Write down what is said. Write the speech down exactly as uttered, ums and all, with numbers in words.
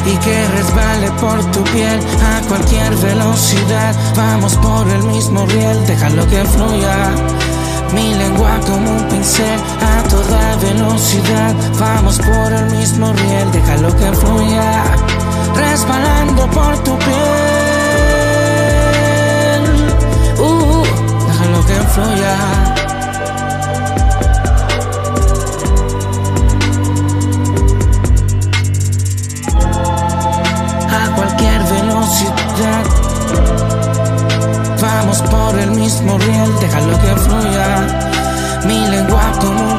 y que resbale por tu piel a cualquier velocidad. Vamos por el mismo riel, déjalo que fluya. Mi lengua como un pincel a toda velocidad. Vamos por el mismo riel, déjalo que fluya. Resbalando por tu piel, uh, déjalo que fluya. A cualquier velocidad. Vamos por el mismo riel, déjalo que fluya. Mi lengua como un